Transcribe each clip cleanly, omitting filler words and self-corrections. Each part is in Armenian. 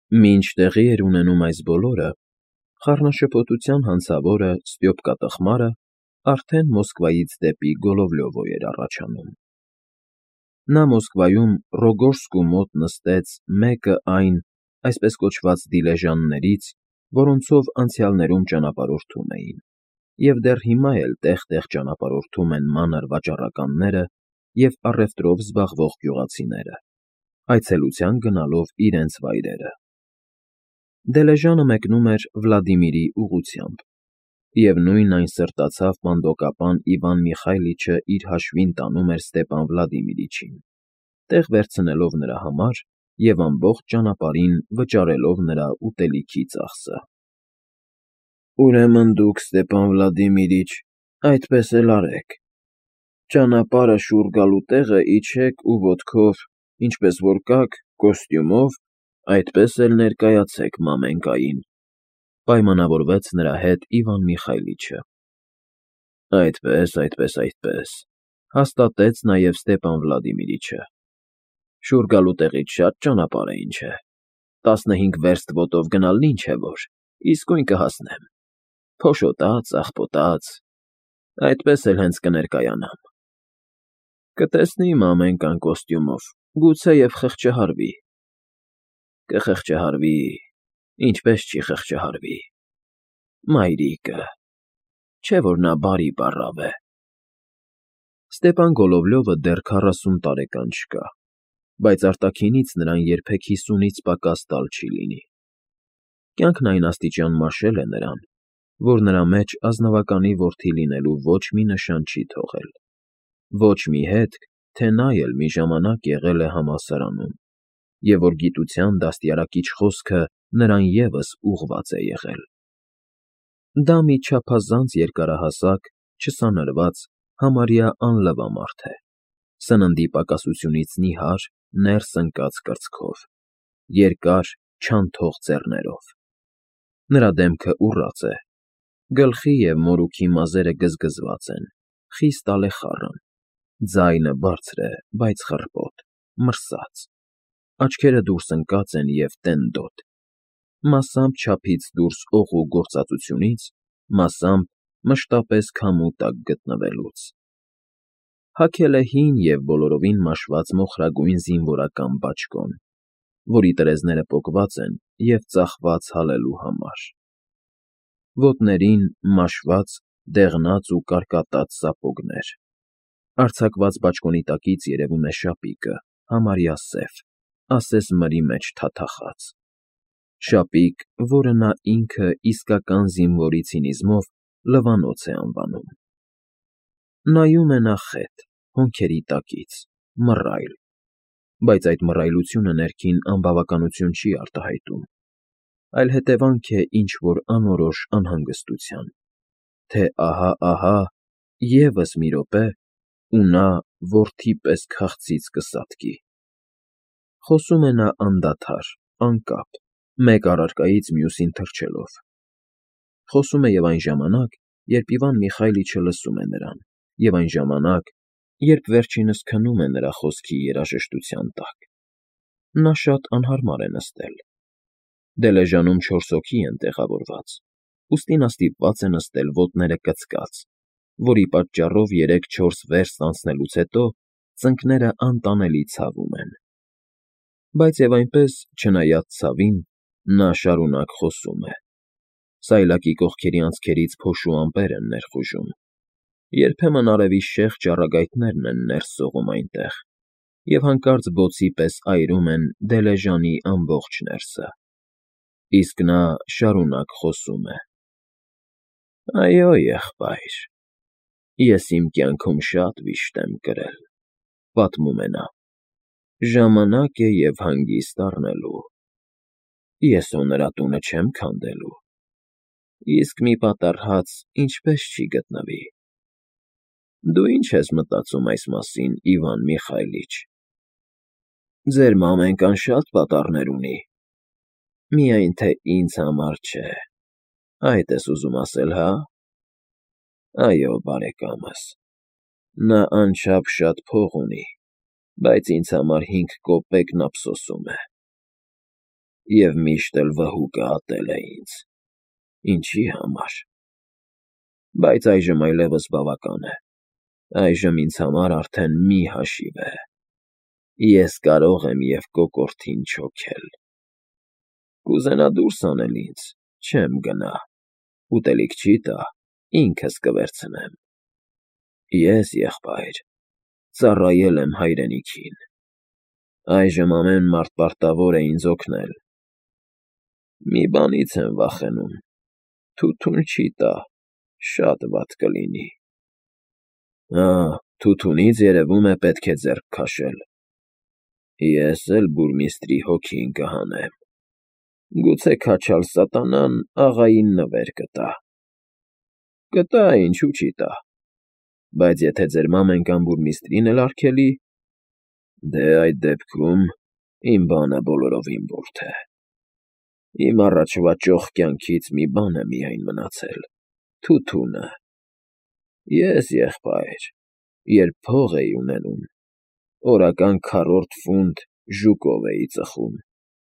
Մինչ տեղի էր ունենում այս բոլորը, խառնաշփոթության հանցավորը Ստյոպկա տխմարը արդեն Մոսկվայից դեպի Գոլովլյովո էր առաջանում։ Նա Մոսկվայում Ռոգոժսկու մոտ նստեց մեկը այն, այսպես կոչված դիլեժաններից, որոնցով անցյալներում ճանապարհորդում էին, և դեռ հիմա էլ տեղ-տեղ ճանապարհորդում են մանր վաճառականները և առևտրով զբաղվող գյուղացիները, այցելության գնալով իրենց վայրերը։ Դիլեժանը մեկնում էր Վլադիմիրի ուղղությամբ, և նույն այն սրտացավ պանդոկապան Իվան Միխայլիչը իր հաշվին տանում էր Ստեպան Վլադիմիրիչին, տեղ վերցնելով նրա համար և ամբողջ ճանապարհին վճարելով նրա ուտելիքի ծախսը։ «Ուրեմն դուք, Ստեպան Վլադիմիրիչ, այդպես էլ արեք. ճանապարհը շուռ գալու տեղը իջեք ու ոտքով, ինչպես որ կաք, կոստյումով, այդպես էլ ներկայացեք մամենկային», պայմանավորվեց նրա հետ Իվան Միխայլիչը։ Այդպես, հաստատեց նաև Ստեպան Վլադիմիրիչը։ Շուռ գալու տեղից շատ ճանապարհ է, ինչ է, 15 վերստ ոտով գնալն ինչ է որ, իսկույն կհասնեմ, փոշոտած, աղփոտած, այդպես էլ հենց կներկայանամ։ Կտեսնի մամենկան կոստյումով, գուցեև խղճահարվի։ Կխղճահարվի, ինչպես չի խղճահարվի։ Մայրիկը, չէ՞ որ նա բարի պառավ է։ Ստեպան Գոլովլյովը դեռ 40 տարեկան չկա, բայց արտաքինից նրան երբեք 50-ից պակաս տալ չի լինի։ Կյանքն այն աստիճան մաշել է նրան, որ նրա մեջ ազնվականի որդի լինելու ոչ մի նշան չի թողել, ոչ մի հետք, թե նա էլ մի ժամանակ եղել է համալսարանում, և որ գիտության դաստիարակիչ խոսքը նրան ևս ուղղված է եղել։ Դա մի չափազանց երկարահասակ, չսանրված, համարյա անլվա մարդ է, սննդի պակասությունից նիհար, ներս ընկած կրծքով, երկար, չանթող ձեռներով։ Նրա դեմքը ուռած է, գլխի և մորուքի մազերը գզգզված են, խիստ ալեխառն, ձայնը բարձր է, բայց խռպոտ, մրսած, աչքերը դուրս ընկած են և տենդոտ, մասամբ չափից դուրս օղու գործածությունից, մասամբ մշտապես քամու տակ գտնվելուց։ Հագել է հին և բոլորովին մաշված մոխրագույն զինվորական բաճկոն, որի տրեզները պոկված են և ծախված հալելու համար։ Ոտներին մաշված, դեղնած ու կարկատած սապոգներ։ Արձակված բաճկոնի տակից երևում է շապիկը, համարյա սև, ասես մրի մեջ թաթախած։ Շապիկ, որը նա ինքը իսկական զինվորի ցինիզմով լվանոց է անվանում։ Նայում է նա խետ, հոնքերի տակից, մռայլ, բայց այդ մռայլությունը ներքին անբավականություն չի արտահայտում, այլ հետևանք է ինչ֊որ անորոշ անհանգստության, թե ահա, ևս մի րոպե, ու նա որդի պես քաղցից կսատկի։ Խոսում է նա անդադար, անկապ, մեկ առարկայից մյուսին թռչելով։ Խոսում է և այն ժամանակ, երբ Իվան Միխայլիչը լսում է նրան, և այն ժամանակ, երբ վերջինս քնում է նրա խոսքի երաժշտության տակ։ Նա շատ անհարմար է նստել։ Դիլեժանում 4 հոգի են տեղավորված, ուստի նա ստիպված է նստել ոտները կծկած, որի պատճառով 3-4 վերստ անցնելուց հետո ծնկները անտանելի ցավում են։ Բայց և այնպես, չնայած ցավին, նա շարունակ խոսում է։ Սայլակի կողքերի անցքերից փոշու ամպեր են ներխուժում, երբեմն արևի շեղ ճառագայթներն են ներս սողում այնտեղ և հանկարծ բոցի պես այրում են Դիլեժանի ամբողջ ներսը։ Իսկ նա շարունակ խոսում է. «Այո, եղբայր, ես իմ կյանքում շատ վիշտ եմ կրել», պատմում է նա, «ժամանակ է և հանգիստ առնելու։ Ես հո նրա տունը չեմ քանդելու։ Իսկ մի պատառ հաց ինչպե՞ս չի գտնվի։ Դու ի՞նչ ես մտածում այս մասին, Իվան Միխայլիչ։ Ձեր մամենկան շատ պատառներ ունի, միայն թե ինձ համար չէ, այդ ես ուզում ասել, հա՞։ Այո, բարեկամս, նա անչափ շատ փող ունի, բայց ինձ համար 5 կոպեկն ափսոսում է։ և միշտ էլ վհուկը ատել է ինձ։ Ինչի համար։ Բայց այժմ այլևս բավական է։ Այժմ ինձ համար արդեն մի հաշիվ է։ Ես կարող եմ և կոկորդին չոքել։ Կուզենա դուրս անել ինձ, չեմ գնա, ուտելիք չի տա, ինքս կվերցնեմ։ Ես, եղբայր, ծառայել եմ հայրենիքին։ Այժմ ամեն մարդ պարտավոր է ինձ օգնել։ Մի բանից եմ վախենում. թութուն չի տա, շատ վատ կլինի։ Թութունից, երևում է, պետք է ձեռք քաշել։ Ես էլ բուրմիստրի հոգին կհանեմ։ Գուցե քաչալ սատանան աղային նվեր կտա։ Կտա, ինչու չի տա։ Բայց եթե ձեր մամեն կամ բուրմիստրին էլ արգելի, դե այդ դեպքում իմ բանը բոլորովին բուրդ է։ Իմ առաջվա ճոխ կյանքից մի բան է միայն մնացել՝ թութունը։ Ես, եղբայր, երբ փող էի ունենում, օրական 4 ֆունտ ժուկով էի ծխում։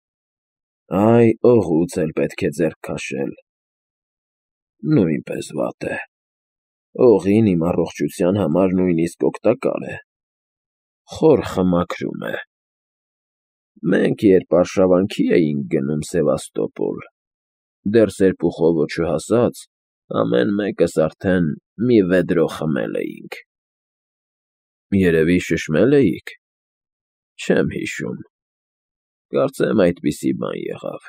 Այ օղուց էլ պետք է ձեռք քաշել։ Նույնպես վատ է։ Օղին իմ առողջության համար նույնիսկ օգտակար է։ Խոր խմաքրում է։ Մենք երբ արշավանքի էինք գնում Սևաստոպոլ, դեռ սերպուխովը չհասած, ամեն մեկս արդեն մի վեդրո խմել էինք։ Երևի շշմել էիք։ Չեմ հիշում։ Կարծեմ այդպիսի բան եղավ։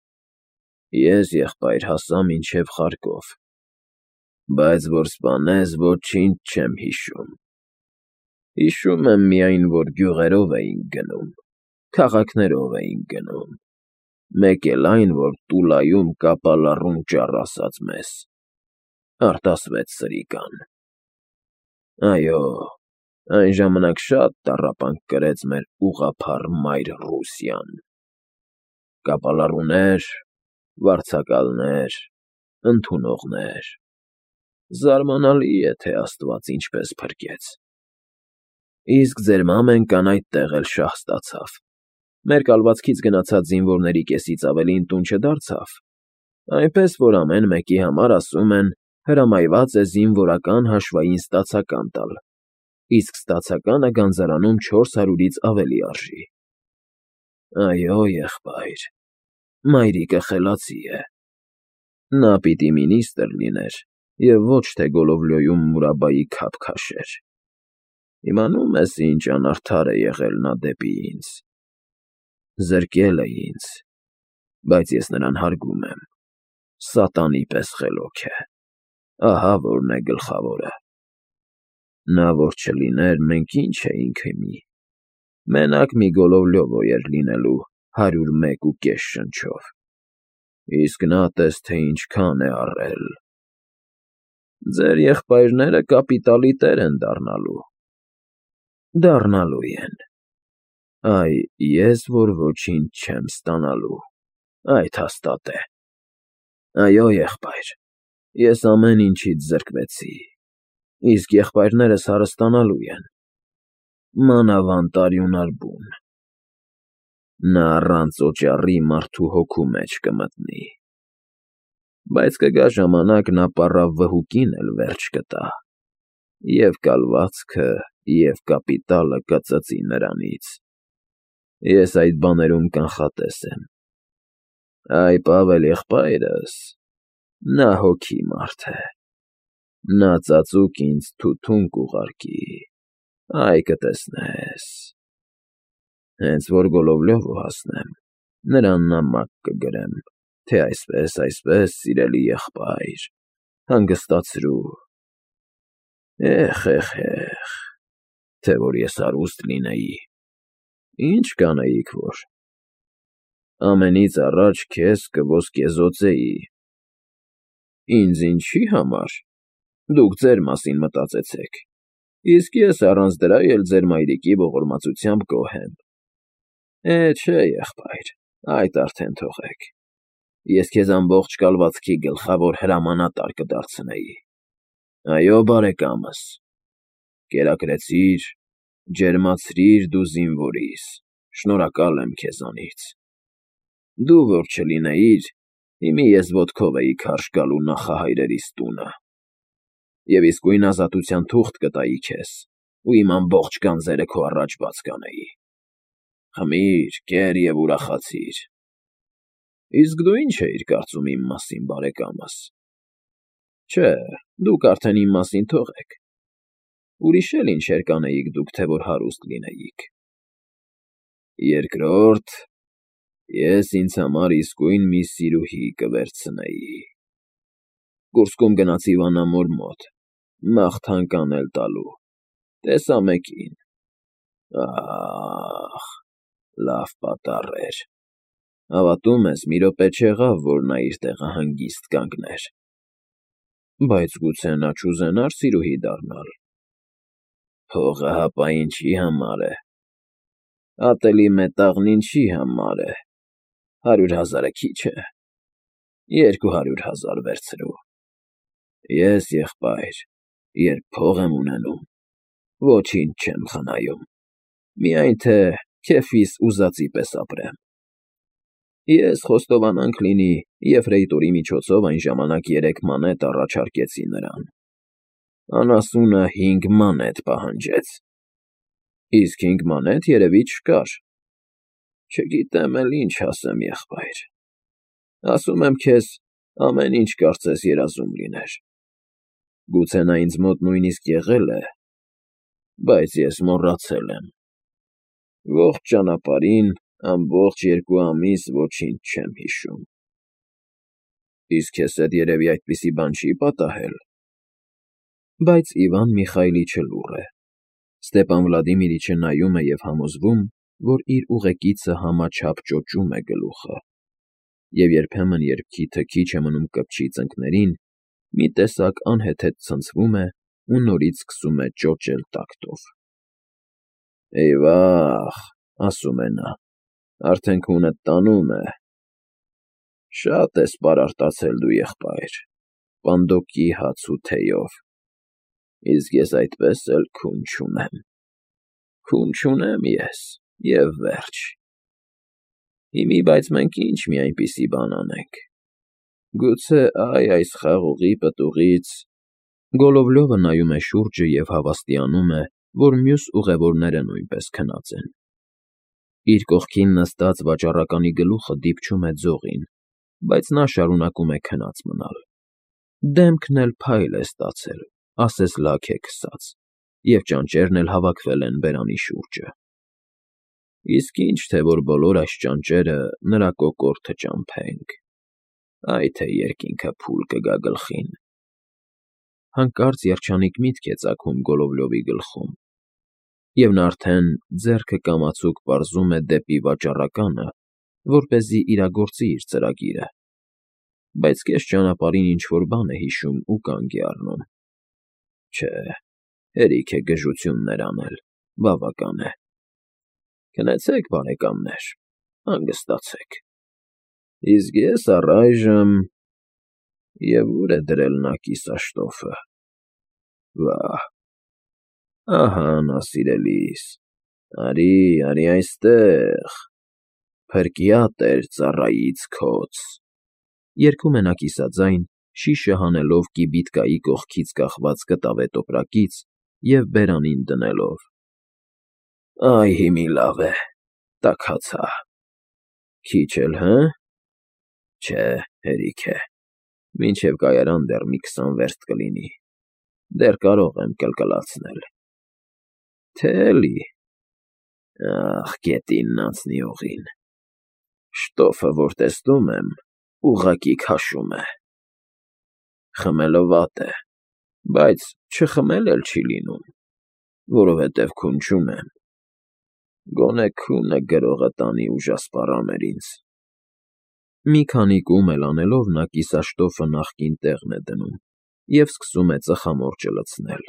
Ես, եղբայր, հասա մինչև Խարկով, բայց որ սպանես, ոչինչ չեմ հիշում։ Հիշում եմ միայն, որ գյուղերով էինք գնում, քաղաքներով էինք գնում, մեկ էլ այն, որ Տուլայում կապալառուն ճառ ասաց մեզ, արտասվեց սրիկան։ Այո, այն ժամանակ շատ տառապանք կրեց մեր ուղղափառ մայր Ռուսիան։ Կապալառուներ, վարձակալներ, ընդունողներ։ Զարմանալի է, թե Աստված ինչպես փրկեց։ Իսկ ձեր մամեն կանայք տեղ էլ շահ ստացավ։ Մեր կալվածքից գնացած զինվորների կեսից ավելին տուն չդարձավ, այնպես որ ամեն մեկի համար, ասում են, հրամայված է զինվորական հաշվային ստացական տալ, իսկ ստացականը գանձարանում 400-ից ավելի արժի։ Այո, եղբայր, մայրիկը խելացի է։ Նա պիտի մինիստր լիներ և ոչ թե Գոլովլյոյում Մուրաբայի քափ քաշեր։ Իմանում ես, ինչ անարդար է եղել նա դեպի ինձ։ Զրկել է ինձ, բայց ես նրան հարգում եմ։ Սատանի պես խելոք է։ Ահա որն է գլխավորը։ Նա որ չլիներ, մենք ինչ էինք հիմի։ Մենակ մի Գոլովլյովո էր լինելու 101.5 շնչով։ Իսկ նա տես թե ինչքան է առել։ Ձեր եղբայրները կապիտալի տեր են դառնալու։ Դառնալու են։ Այ ես որ ոչինչ չեմ ստանալու, այդ հաստատ է։ Այո, եղբայր, ես ամեն ինչից զրկվեցի, իսկ եղբայրներս հարստանալու են։ Մանավանդ արյունար բուն։ Նա առանց օճառի մարդու հոգու մեջ կմտնի։ Բայց կգա ժամանակ, նա պառավ վհուկին էլ վերջ կտա, և կալվածքը, և կապիտալը կծծի նրանից։ Ես այդ բաներում կանխատես եմ։ Այ Պավել եղբայրս, նա հոգի մարդ է։ Նա ծածուկ ինձ թութուն կուղարկի, այ կտեսնես։ Հենց որ Գոլովլյովը հասնեմ, նրան նամակ կգրեմ, թե այսպես, սիրելի եղբայր, հանգստացրու։ Էխ, թե որ ես հարուստ լինեի, ինչ կանեիք որ։ Ամենից առաջ քեզ կոսկեզօծեի։ Ինձ ինչի համար։ Դուք ձեր մասին մտածեցեք, իսկ ես առանց դրա էլ ձեր մայրիկի ողորմածությամբ գոհ եմ։ Չէ, եղբայր, այդ արդեն թողեք։ Ես քեզ ամբողջ կալվածքի գլխավոր հրամանատար կդարձնեի։ Այո, բարեկամս, կերակրեցիր, ջերմացրիր դու զինվորիս, շնորհակալ եմ քեզանից։ Դու որ չլինեիր, հիմի ես ոտքով էի քարշ գալու նախահայրերիս տունը, և իսկույն ազատության թուղթ կտայի քեզ, ու իմ ամբողջ գանձերը քո առաջ բաց կանեի։ Խմիր, կեր և ուրախացիր։ Իսկ դու ինչ էիր կարծում իմ մասին, բարեկամս։ Չէ, դուք արդեն իմ մասին թողեք։ Ուրիշ էլ ինչեր կանեիք դուք, թե որ հարուստ լինեիք։ Երկրորդ, ես ինձ համար իսկույն մի սիրուհի կվերցնեի։ Կուրսկում գնացի վանամոլ մոտ, մաղթանք անել տալու, տեսա մեկին։ Ախ, լավ պատառ էր։ Հավատում ես, մի րոպե չեղավ, որ նա իր տեղը հանգիստ կանգներ։ Բայց գուցե նա չուզենար սիրուհի դառնալ։ Փողը հապա ինչի համար է։ Ատելի մետաղն ինչի համար է։ 100,000-ը քիչ է։ 200,000 վերցրու։ Ես, եղբայր, երբ փող եմ ունենում, ոչինչ չեմ խնայում, միայն թե քեֆիս ուզածի պես ապրեմ։ Ես, խոստովանանք լինի, եֆրեյտորի միջոցով այն ժամանակ 3 մանետ առաջարկեցի նրան։ Անասունը 5 մանետ պահանջեց։ Իսկ 5 մանետ երևի չկար։ Չգիտեմ էլ ինչ ասեմ, եղբայր։ Ասում եմ քեզ, ամեն ինչ կարծես երազում լիներ։ Գուցե նա ինձ մոտ նույնիսկ եղել է, բայց ես մոռացել եմ։ Ողջ ճանապարհին ամբողջ 2 ամիս ոչինչ չեմ հիշում։ Իսկ քեզ հետ երևի այդպիսի բան չի պատահել։ Բայց Իվան Միխայիլիչը լուռ է։ Ստեպան Վլադիմիրիչը նայում է և համոզվում, որ իր ուղեկիցը համաչափ ճոճում է գլուխը։ Եվ երբեմն, երբ քիթը քիչ է մնում կպչի ծնկներին, մի տեսակ անհեթեթ ցնցվում է ու նորից սկսում է ճոճել տակտով։ Էյ վաղ, ասում է նա, արդեն քունդ տանում է։ Շատ ես պարարտացել դու, եղբայր, պանդոկի հաց ու թեյով, իսկ ես այդպես էլ քուն չունեմ։ Քուն չունեմ ես, և վերջ։ Հիմի բայց մենք ինչ մի այնպիսի բան անենք։ Գուցե այս խաղողի պտուղից… Գոլովլյովը նայում է շուրջը և հավաստիանում է, որ մյուս ուղևորները նույնպես քնած են։ Իր կողքին նստած վաճառականի գլուխը դիպչում է ձողին, բայց նա շարունակում է քնած մնալ։ Դեմքն էլ փայլ է ստացել, ասես լաք է քսած, և ճանճերն էլ հավաքվել են բերանի շուրջը։ Իսկ ինչ թե որ բոլոր այս ճանճերը նրա կոկորդը ճամփենք, այ թե երկինքը փուլ կգա գլխին։ Հանկարծ երջանիկ միտք է ծագում Գոլովլյովի գլխում, և նա արդեն ձեռքը կամացուկ պարզում է դեպի վաճառականը, որպեսզի իրագործի իր ծրագիրը, բայց կես ճանապարհին ինչ֊որ բան է հիշում ու կանգ է առնում։ Չէ, հերիք է գժություններ անել, բավական է։ Քնեցեք, բարեկամներ, հանգստացեք։ Իսկ ես առայժմ… Եվ ո՞ւր է դրել նա կիսաշտոֆը։ Վա՜, ահա նա, սիրելիս, արի այստեղ, փրկյա տեր ծառայից քոց… Երգում է նա կիսաձայն, շիշը հանելով կիբիտկայի կողքից կախված կտավե տոպրակից և բերանին դնելով։ Այ հիմի լավ է, տաքացա։ Քիչ էլ, հը՞։ Չէ, հերիք է, մինչև կայարան դեռ մի 20 վերստ կլինի, դեռ կարող եմ կլկլացնել։ Թե էլի… Ախ, գետինն անցնի օղին… Շտոֆը, որ տեսնում եմ, ուղղակի քաշում է։ Խմելը վատ է, բայց չխմել էլ չի լինում, որովհետև քուն չունեմ։ Գոնե քունը գրողը տանի ուժասպառաներ ինձ։ Մի քանի կում էլ անելով նա կիսաշտոֆը նախկին տեղն է դնում և սկսում է ծխամորճը լցնել։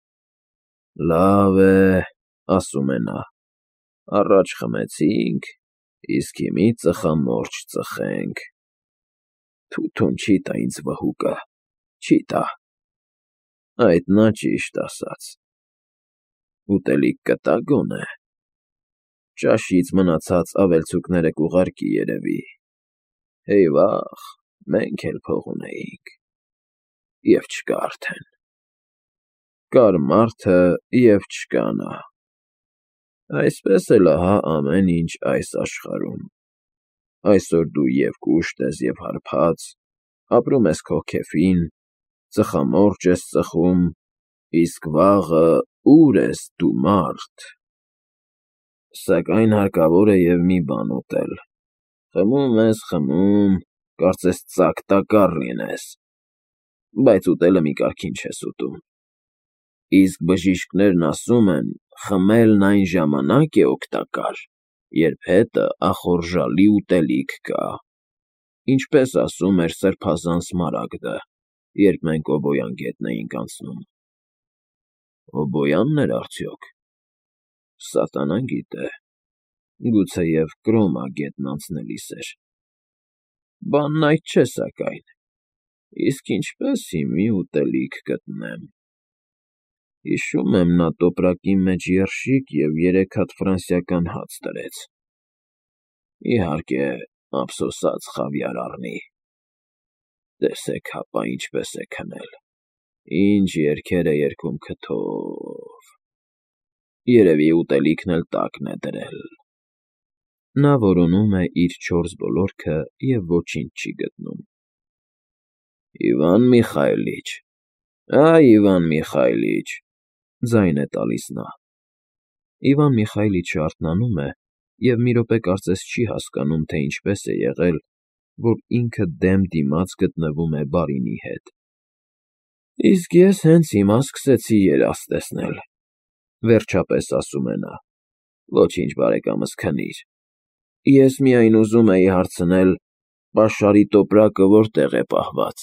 Լավ է, ասում է նա, առաջ խմեցինք, իսկ հիմի ծխամորճ ծխենք։ Թութուն չի տա ինձ վհուկը, չի տա։ Այդ նա ճիշտ ասաց։ Ուտելիք կտա՞ գոնե։ Ճաշից մնացած ավելցուկները կուղարկի երևի։ Հեյ վաղ, մենք էլ փող ունեինք, և չկա արդեն, կար մարդը և չկա նա, այսպես էլ ահա ամեն ինչ այս աշխարհում, այսօր դու և կուշտ ես և հարբած, ապրում ես քո քեֆին, ծխամորճ ես ծխում, իսկ վաղը ու՞ր ես դու մարդ, սակայն հարկավոր է և մի բան ուտել, խմում ես, խմում, կարծես ծակ տակառ լինես, բայց ուտելը մի կարգին չես ուտում, իսկ բժիշկներն ասում են, խմելն այն ժամանակ է օգտակար, երբ հետը ախորժալի ուտելիք կա, ինչպես ասում էր սրբազան Սմարագդը, երբ մենք Օբոյան գետն էինք անցնում։ Օբոյա՞նն էր արդյոք, սատանան գիտե, գուցեև Կրոմա գետն անցնելիս էր, բանն այդ չէ սակայն, իսկ ինչպես հիմի ուտելիք գտնեմ, հիշում եմ նա տոպրակի մեջ երշիկ և 3 հատ ֆրանսիական հաց դրեց, իհարկե ափսոսաց խավիար առնի, տեսեք հապա ինչպես է քնել, ինչ երգեր է երգում քթով, երևի ուտելիքն էլ տակն է դրել։ Նա որոնում է իր 4 բոլորքը և ոչինչ չի գտնում։ Իվան Միխայիլիչ, այ Իվան Միխայիլիչ, ձայն է տալիս նա։ Իվան Միխայիլիչը արթնանում է և մի րոպե կարծես չի հասկանում, թե ինչպես է եղել, որ ինքը դեմ դիմաց գտնվում է բարինի հետ։ Իսկ ես հենց հիմա սկսեցի երազ տեսնել, վերջապես ասում է նա։ Ոչինչ, բարեկամս, քնիր։ Ես միայն ուզում էի հարցնել, պաշարի տոպրակը որտե՞ղ է պահված։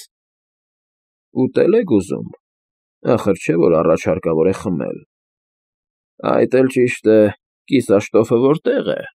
Ուտել եք ուզում, ախր չէ՞ որ առաջ հարկավոր է խմել։ Այդ էլ ճիշտ է, կիսաշտոֆը որտե՞ղ է։